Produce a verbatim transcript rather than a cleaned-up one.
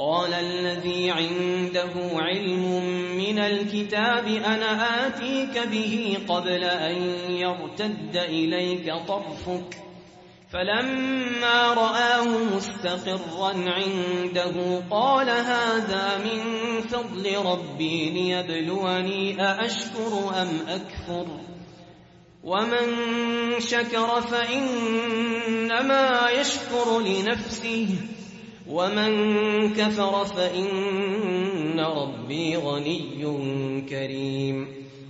قال الذي عنده علم من الكتاب أنا آتيك به قبل أن يرتد إليك طرفك فلما رآه مستقرا عنده قال هذا من فضل ربي ليبلوني أأشكر أم أكفر ومن شكر فإنما يشكر لنفسه ومن كفر فإن ربي غني كريم